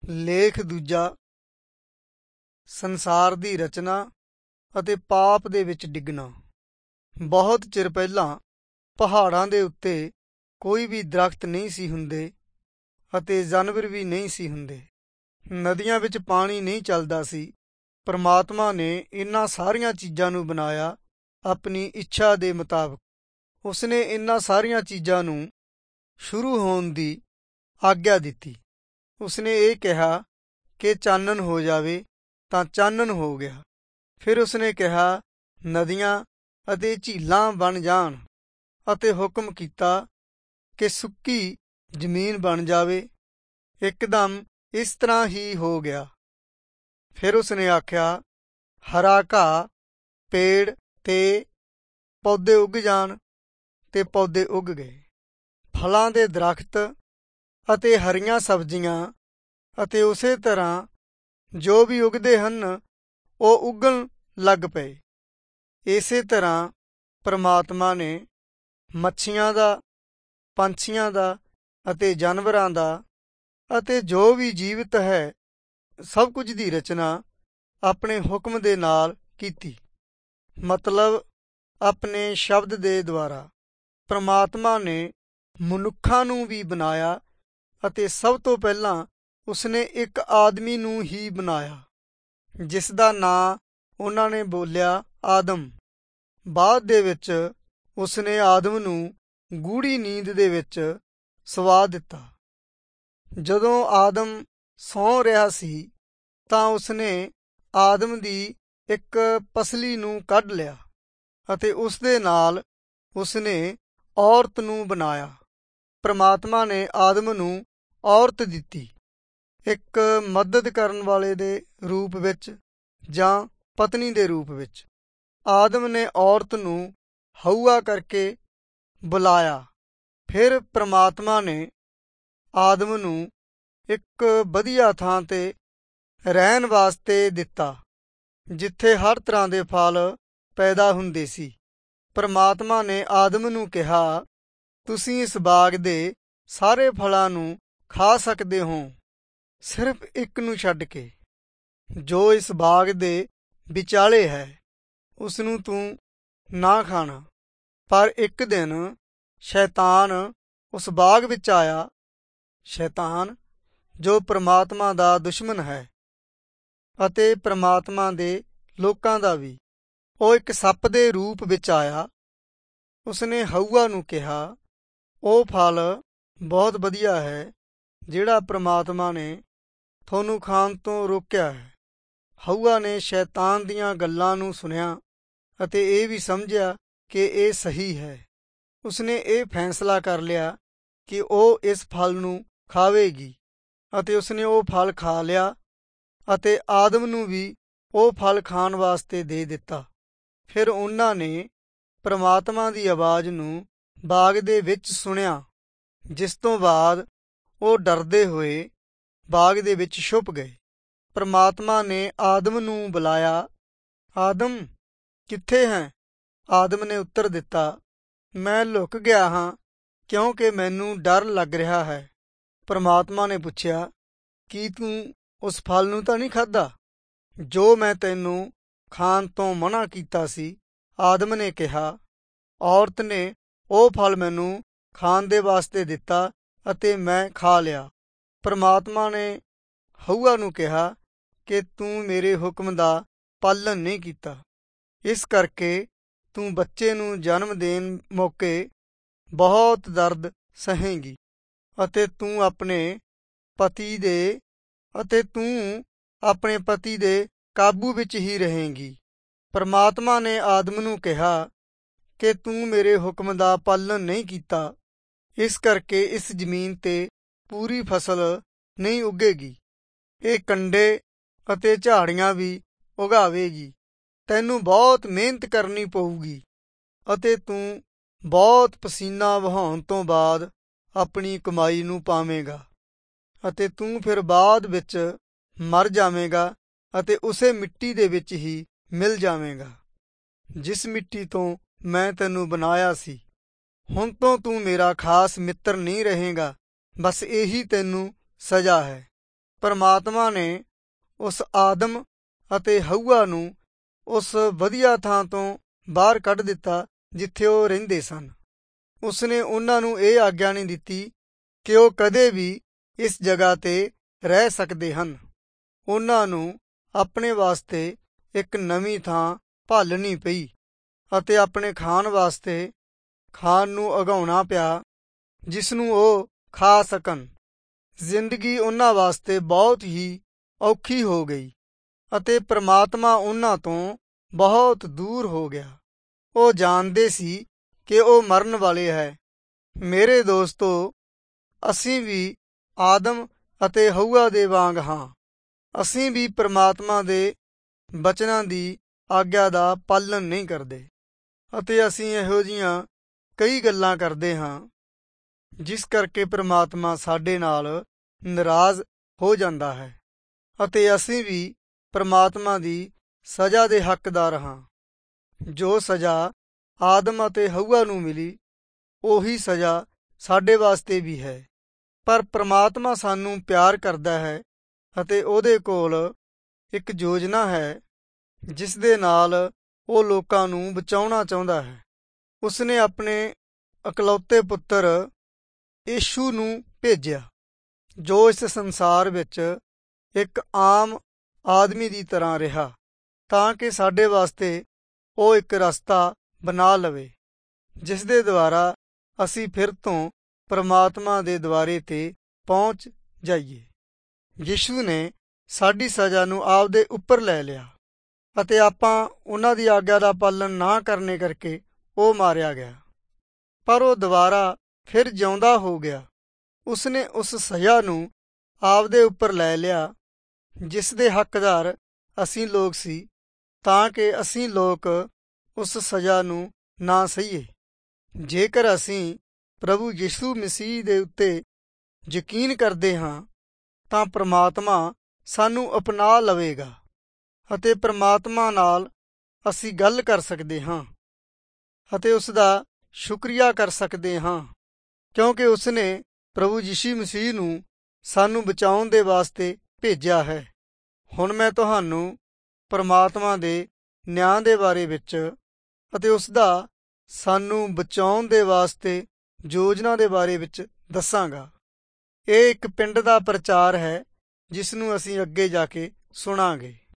ਲੇਖ ਦੂਜਾ। ਸੰਸਾਰ ਦੀ ਰਚਨਾ ਅਤੇ ਪਾਪ ਦੇ ਵਿੱਚ ਡਿੱਗਣਾ। ਬਹੁਤ ਚਿਰ ਪਹਿਲਾਂ ਪਹਾੜਾਂ ਦੇ ਉੱਤੇ ਕੋਈ ਵੀ ਦਰਖਤ ਨਹੀਂ ਸੀ ਹੁੰਦੇ ਅਤੇ ਜਾਨਵਰ ਵੀ ਨਹੀਂ ਸੀ ਹੁੰਦੇ। ਨਦੀਆਂ ਵਿੱਚ ਪਾਣੀ ਨਹੀਂ ਚੱਲਦਾ ਸੀ। ਪਰਮਾਤਮਾ ਨੇ ਇਹਨਾਂ ਸਾਰੀਆਂ ਚੀਜ਼ਾਂ ਨੂੰ ਬਣਾਇਆ ਆਪਣੀ ਇੱਛਾ ਦੇ ਮੁਤਾਬਕ। ਉਸਨੇ ਇਹਨਾਂ ਸਾਰੀਆਂ ਚੀਜ਼ਾਂ ਨੂੰ ਸ਼ੁਰੂ ਹੋਣ ਦੀ ਆਗਿਆ ਦਿੱਤੀ। ਉਸਨੇ ਇਹ ਕਿਹਾ ਕਿ ਚਾਨਣ ਹੋ ਜਾਵੇ ਤਾਂ ਚਾਨਣ ਹੋ ਗਿਆ। ਫਿਰ ਉਸਨੇ ਕਿਹਾ ਨਦੀਆਂ ਅਤੇ ਝੀਲਾਂ ਬਣ ਜਾਣ ਅਤੇ ਹੁਕਮ ਕੀਤਾ ਕਿ ਸੁੱਕੀ ਜ਼ਮੀਨ ਬਣ ਜਾਵੇ। ਇੱਕਦਮ ਇਸ ਤਰ੍ਹਾਂ ਹੀ ਹੋ ਗਿਆ। ਫਿਰ ਉਸਨੇ ਆਖਿਆ ਹਰਾ ਘਾਹ, ਪੇੜ ਤੇ ਪੌਦੇ ਉੱਗ ਜਾਣ ਤੇ ਪੌਦੇ ਉੱਗ ਗਏ। ਫਲਾਂ ਦੇ ਦਰਖਤ ਅਤੇ ਹਰੀਆਂ ਸਬਜ਼ੀਆਂ ਅਤੇ ਉਸੇ ਤਰ੍ਹਾਂ ਜੋ ਵੀ ਉੱਗਦੇ ਹਨ ਉਹ ਉੱਗਣ ਲੱਗ ਪਏ। ਇਸੇ ਤਰ੍ਹਾਂ ਪਰਮਾਤਮਾ ਨੇ ਮੱਛੀਆਂ ਦਾ, ਪੰਛੀਆਂ ਦਾ ਅਤੇ ਜਾਨਵਰਾਂ ਦਾ ਅਤੇ ਜੋ ਵੀ ਜੀਵਤ ਹੈ ਸਭ ਕੁਝ ਦੀ ਰਚਨਾ ਆਪਣੇ ਹੁਕਮ ਦੇ ਨਾਲ ਕੀਤੀ, ਮਤਲਬ ਆਪਣੇ ਸ਼ਬਦ ਦੇ ਦੁਆਰਾ। ਪਰਮਾਤਮਾ ਨੇ ਮਨੁੱਖਾਂ ਨੂੰ ਵੀ ਬਣਾਇਆ ਅਤੇ ਸਭ ਤੋਂ ਪਹਿਲਾਂ ਉਸਨੇ ਇੱਕ ਆਦਮੀ ਨੂੰ ਹੀ ਬਣਾਇਆ ਜਿਸ ਦਾ ਨਾਂ ਉਹਨਾਂ ਨੇ ਬੋਲਿਆ ਆਦਮ। ਬਾਅਦ ਦੇ ਵਿੱਚ ਉਸਨੇ ਆਦਮ ਨੂੰ ਗੂੜ੍ਹੀ ਨੀਂਦ ਦੇ ਵਿੱਚ ਸੁਲਾ ਦਿੱਤਾ। ਜਦੋਂ ਆਦਮ ਸੌਂ ਰਿਹਾ ਸੀ ਤਾਂ ਉਸਨੇ ਆਦਮ ਦੀ ਇੱਕ ਪਸਲੀ ਨੂੰ ਕੱਢ ਲਿਆ ਅਤੇ ਉਸ ਦੇ ਨਾਲ ਉਸਨੇ ਔਰਤ ਨੂੰ ਬਣਾਇਆ। ਪਰਮਾਤਮਾ ਨੇ ਆਦਮ ਨੂੰ ਔਰਤ ਦਿੱਤੀ, ਇੱਕ ਮਦਦ ਕਰਨ ਵਾਲੇ ਦੇ ਰੂਪ ਵਿੱਚ ਜਾਂ ਪਤਨੀ ਦੇ ਰੂਪ ਵਿੱਚ। ਆਦਮ ਨੇ ਔਰਤ ਨੂੰ ਹਊਆ ਕਰਕੇ ਬੁਲਾਇਆ। ਫਿਰ ਪਰਮਾਤਮਾ ਨੇ ਆਦਮ ਨੂੰ ਇੱਕ ਵਧੀਆ ਥਾਂ ਤੇ ਰਹਿਣ ਵਾਸਤੇ ਦਿੱਤਾ ਜਿੱਥੇ ਹਰ ਤਰ੍ਹਾਂ ਦੇ ਫਲ ਪੈਦਾ ਹੁੰਦੇ ਸੀ। ਪਰਮਾਤਮਾ ਨੇ ਆਦਮ ਨੂੰ ਕਿਹਾ ਤੁਸੀਂ ਇਸ ਬਾਗ ਦੇ ਸਾਰੇ ਫਲਾਂ ਨੂੰ ਖਾ ਸਕਦੇ ਹੋ ਸਿਰਫ ਇੱਕ ਨੂੰ ਛੱਡ ਕੇ, ਜੋ ਇਸ ਬਾਗ ਦੇ ਵਿਚਾਲੇ ਹੈ ਉਸਨੂੰ ਤੂੰ ਨਾ ਖਾਣਾ। ਪਰ ਇੱਕ ਦਿਨ ਸ਼ੈਤਾਨ ਉਸ ਬਾਗ ਵਿੱਚ ਆਇਆ। ਸ਼ੈਤਾਨ ਜੋ ਪਰਮਾਤਮਾ ਦਾ ਦੁਸ਼ਮਣ ਹੈ ਅਤੇ ਪਰਮਾਤਮਾ ਦੇ ਲੋਕਾਂ ਦਾ ਵੀ, ਉਹ ਇੱਕ ਸੱਪ ਦੇ ਰੂਪ ਵਿੱਚ ਆਇਆ। ਉਸਨੇ ਹਊਆ ਨੂੰ ਕਿਹਾ ਉਹ ਫਲ ਬਹੁਤ ਵਧੀਆ ਹੈ ਜਿਹੜਾ ਪਰਮਾਤਮਾ ਨੇ ਤੁਹਾਨੂੰ ਖਾਣ ਤੋਂ ਰੋਕਿਆ ਹੈ। ਹਊਆ ਨੇ ਸ਼ੈਤਾਨ ਦੀਆਂ ਗੱਲਾਂ ਨੂੰ ਸੁਣਿਆ ਅਤੇ ਇਹ ਵੀ ਸਮਝਿਆ ਕਿ ਇਹ ਸਹੀ ਹੈ। ਉਸਨੇ ਇਹ ਫੈਸਲਾ ਕਰ ਲਿਆ ਕਿ ਉਹ ਇਸ ਫਲ ਨੂੰ ਖਾਵੇਗੀ ਅਤੇ ਉਸਨੇ ਉਹ ਫਲ ਖਾ ਲਿਆ ਅਤੇ ਆਦਮ ਨੂੰ ਵੀ ਉਹ ਫਲ ਖਾਣ ਵਾਸਤੇ ਦੇ ਦਿੱਤਾ। ਫਿਰ ਉਹਨਾਂ ਨੇ ਪਰਮਾਤਮਾ ਦੀ ਆਵਾਜ਼ ਨੂੰ ਬਾਗ ਦੇ ਵਿੱਚ ਸੁਣਿਆ, ਜਿਸ ਤੋਂ ਬਾਅਦ ਉਹ ਡਰਦੇ ਹੋਏ ਬਾਗ ਦੇ ਵਿੱਚ ਛੁਪ ਗਏ। ਪਰਮਾਤਮਾ ਨੇ ਆਦਮ ਨੂੰ ਬੁਲਾਇਆ, ਆਦਮ ਕਿੱਥੇ ਹੈ? ਆਦਮ ਨੇ ਉੱਤਰ ਦਿੱਤਾ, ਮੈਂ ਲੁਕ ਗਿਆ ਹਾਂ ਕਿਉਂਕਿ ਮੈਨੂੰ ਡਰ ਲੱਗ ਰਿਹਾ ਹੈ। ਪਰਮਾਤਮਾ ਨੇ ਪੁੱਛਿਆ ਕੀ ਤੂੰ ਉਸ ਫਲ ਨੂੰ ਤਾਂ ਨਹੀਂ ਖਾਧਾ ਜੋ ਮੈਂ ਤੈਨੂੰ ਖਾਣ ਤੋਂ ਮਨ੍ਹਾ ਕੀਤਾ ਸੀ? ਆਦਮ ਨੇ ਕਿਹਾ ਔਰਤ ਨੇ ਉਹ ਫਲ ਮੈਨੂੰ ਖਾਣ ਦੇ ਵਾਸਤੇ ਦਿੱਤਾ ਅਤੇ ਮੈਂ ਖਾ ਲਿਆ। ਪਰਮਾਤਮਾ ਨੇ ਹਊਆ ਨੂੰ ਕਿਹਾ ਕਿ ਤੂੰ ਮੇਰੇ ਹੁਕਮ ਦਾ ਪਾਲਣ ਨਹੀਂ ਕੀਤਾ, ਇਸ ਕਰਕੇ ਤੂੰ ਬੱਚੇ ਨੂੰ ਜਨਮ ਦੇਣ ਮੌਕੇ ਬਹੁਤ ਦਰਦ ਸਹੇਂਗੀ ਅਤੇ ਤੂੰ ਆਪਣੇ ਪਤੀ ਦੇ ਕਾਬੂ ਵਿੱਚ ਹੀ ਰਹੇਂਗੀ। ਪਰਮਾਤਮਾ ਨੇ ਆਦਮ ਨੂੰ ਕਿਹਾ ਕਿ ਤੂੰ ਮੇਰੇ ਹੁਕਮ ਦਾ ਪਾਲਣ ਨਹੀਂ ਕੀਤਾ, ਇਸ ਕਰਕੇ ਇਸ ਜ਼ਮੀਨ ਤੇ ਪੂਰੀ ਫਸਲ ਨਹੀਂ ਉੱਗੇਗੀ। ਇਹ ਕੰਡੇ ਅਤੇ ਝਾੜੀਆਂ ਵੀ ਉਗਾਵੇਗੀ। ਤੈਨੂੰ ਬਹੁਤ ਮਿਹਨਤ ਕਰਨੀ ਪਊਗੀ ਅਤੇ ਤੂੰ ਬਹੁਤ ਪਸੀਨਾ ਵਹਾਉਣ ਤੋਂ ਬਾਅਦ ਆਪਣੀ ਕਮਾਈ ਨੂੰ ਪਾਵੇਂਗਾ ਅਤੇ ਤੂੰ ਫਿਰ ਬਾਅਦ ਵਿੱਚ ਮਰ ਜਾਵੇਂਗਾ ਅਤੇ ਉਸੇ ਮਿੱਟੀ ਦੇ ਵਿੱਚ ਹੀ ਮਿਲ ਜਾਵੇਂਗਾ ਜਿਸ ਮਿੱਟੀ ਤੋਂ ਮੈਂ ਤੈਨੂੰ ਬਣਾਇਆ ਸੀ। ਹੁਣ ਤੋਂ ਤੂੰ ਮੇਰਾ ਖਾਸ ਮਿੱਤਰ ਨਹੀਂ ਰਹੇਗਾ, ਬਸ ਇਹੀ ਤੈਨੂੰ ਸਜ਼ਾ ਹੈ। ਪਰਮਾਤਮਾ ਨੇ ਉਸ ਆਦਮ ਅਤੇ ਹਊਆ ਨੂੰ ਉਸ ਵਧੀਆ ਥਾਂ ਤੋਂ ਬਾਹਰ ਕੱਢ ਦਿੱਤਾ ਜਿੱਥੇ ਉਹ ਰਹਿੰਦੇ ਸਨ। ਉਸਨੇ ਉਹਨਾਂ ਨੂੰ ਇਹ ਆਗਿਆ ਨਹੀਂ ਦਿੱਤੀ ਕਿ ਉਹ ਕਦੇ ਵੀ ਇਸ ਜਗ੍ਹਾ 'ਤੇ ਰਹਿ ਸਕਦੇ ਹਨ। ਉਹਨਾਂ ਨੂੰ ਆਪਣੇ ਵਾਸਤੇ ਇੱਕ ਨਵੀਂ ਥਾਂ ਭਾਲਣੀ ਪਈ ਅਤੇ ਆਪਣੇ ਖਾਣ ਵਾਸਤੇ ਖਾਣ ਨੂੰ ਉਗਾਉਣਾ ਪਿਆ ਜਿਸ ਨੂੰ ਉਹ ਖਾ ਸਕਣ। ਜ਼ਿੰਦਗੀ ਉਹਨਾਂ ਵਾਸਤੇ ਬਹੁਤ ਹੀ ਔਖੀ ਹੋ ਗਈ ਅਤੇ ਪਰਮਾਤਮਾ ਉਹਨਾਂ ਤੋਂ ਬਹੁਤ ਦੂਰ ਹੋ ਗਿਆ। ਉਹ ਜਾਣਦੇ ਸੀ ਕਿ ਉਹ ਮਰਨ ਵਾਲੇ ਹੈ। ਮੇਰੇ ਦੋਸਤੋ, ਅਸੀਂ ਵੀ ਆਦਮ ਅਤੇ ਹਊਆ ਦੇ ਵਾਂਗ ਹਾਂ। ਅਸੀਂ ਵੀ ਪਰਮਾਤਮਾ ਦੇ ਬਚਨਾਂ ਦੀ ਆਗਿਆ ਦਾ ਪਾਲਣ ਨਹੀਂ ਕਰਦੇ ਅਤੇ ਅਸੀਂ ਇਹੋ ਜਿਹੀਆਂ ਕਈ ਗੱਲਾਂ ਕਰਦੇ ਹਾਂ ਜਿਸ ਕਰਕੇ ਪਰਮਾਤਮਾ ਸਾਡੇ ਨਾਲ ਨਾਰਾਜ਼ ਹੋ ਜਾਂਦਾ ਹੈ ਅਤੇ ਅਸੀਂ ਵੀ ਪਰਮਾਤਮਾ ਦੀ ਸਜ਼ਾ ਦੇ ਹੱਕਦਾਰ ਹਾਂ। ਜੋ ਸਜ਼ਾ ਆਦਮ ਅਤੇ ਹਊਆ ਨੂੰ ਮਿਲੀ, ਉਹੀ ਸਜ਼ਾ ਸਾਡੇ ਵਾਸਤੇ ਵੀ ਹੈ। ਪਰ ਪਰਮਾਤਮਾ ਸਾਨੂੰ ਪਿਆਰ ਕਰਦਾ ਹੈ ਅਤੇ ਉਹਦੇ ਕੋਲ ਇੱਕ ਯੋਜਨਾ ਹੈ ਜਿਸ ਦੇ ਨਾਲ ਉਹ ਲੋਕਾਂ ਨੂੰ ਬਚਾਉਣਾ ਚਾਹੁੰਦਾ ਹੈ। ਉਸਨੇ ਆਪਣੇ ਇਕਲੌਤੇ ਪੁੱਤਰ ਯਿਸੂ ਨੂੰ ਭੇਜਿਆ ਜੋ ਇਸ ਸੰਸਾਰ ਵਿੱਚ ਇੱਕ ਆਮ ਆਦਮੀ ਦੀ ਤਰ੍ਹਾਂ ਰਿਹਾ ਤਾਂ ਕਿ ਸਾਡੇ ਵਾਸਤੇ ਉਹ ਇੱਕ ਰਸਤਾ ਬਣਾ ਲਵੇ ਜਿਸ ਦੇ ਦੁਆਰਾ ਅਸੀਂ ਫਿਰ ਤੋਂ ਪਰਮਾਤਮਾ ਦੇ ਦੁਆਰੇ 'ਤੇ ਪਹੁੰਚ ਜਾਈਏ। ਯਿਸੂ ਨੇ ਸਾਡੀ ਸਜ਼ਾ ਨੂੰ ਆਪਦੇ ਉੱਪਰ ਲੈ ਲਿਆ ਅਤੇ ਆਪਾਂ ਉਹਨਾਂ ਦੀ ਆਗਿਆ ਦਾ ਪਾਲਣ ਨਾ ਕਰਨੇ ਕਰਕੇ ਉਹ ਮਾਰਿਆ ਗਿਆ, ਪਰ ਉਹ ਦੁਬਾਰਾ ਫਿਰ ਜਿਉਂਦਾ ਹੋ ਗਿਆ। ਉਸਨੇ ਉਸ ਸਜ਼ਾ ਨੂੰ ਆਪਦੇ ਉੱਪਰ ਲੈ ਲਿਆ ਜਿਸ ਦੇ ਹੱਕਦਾਰ ਅਸੀਂ ਲੋਕ ਸੀ ਤਾਂ ਕਿ ਅਸੀਂ ਲੋਕ ਉਸ ਸਜ਼ਾ ਨੂੰ ਨਾ ਸਹੀਏ। ਜੇਕਰ ਅਸੀਂ ਪ੍ਰਭੂ ਯਿਸੂ ਮਸੀਹ ਦੇ ਉੱਤੇ ਯਕੀਨ ਕਰਦੇ ਹਾਂ ਤਾਂ ਪਰਮਾਤਮਾ ਸਾਨੂੰ ਅਪਣਾ ਲਵੇਗਾ ਅਤੇ ਪਰਮਾਤਮਾ ਨਾਲ ਅਸੀਂ ਗੱਲ ਕਰ ਸਕਦੇ ਹਾਂ ਅਤੇ ਉਸ ਦਾ ਸ਼ੁਕਰੀਆ ਕਰ ਸਕਦੇ ਹਾਂ ਕਿਉਂਕਿ ਉਸਨੇ ਪ੍ਰਭੂ ਯਿਸੂ ਮਸੀਹ ਨੂੰ ਸਾਨੂੰ ਬਚਾਉਣ ਦੇ ਵਾਸਤੇ ਭੇਜਿਆ ਹੈ। ਹੁਣ ਮੈਂ ਤੁਹਾਨੂੰ ਪਰਮਾਤਮਾ ਦੇ ਨਿਆਂ ਦੇ ਬਾਰੇ ਵਿੱਚ ਅਤੇ ਉਸ ਦਾ ਸਾਨੂੰ ਬਚਾਉਣ ਦੇ ਵਾਸਤੇ ਯੋਜਨਾ ਦੇ ਬਾਰੇ ਵਿੱਚ ਦੱਸਾਂਗਾ। ਇਹ ਇੱਕ ਪਿੰਡ ਦਾ ਪ੍ਰਚਾਰ ਹੈ ਜਿਸ ਨੂੰ ਅਸੀਂ ਅੱਗੇ ਜਾ ਕੇ ਸੁਣਾਂਗੇ।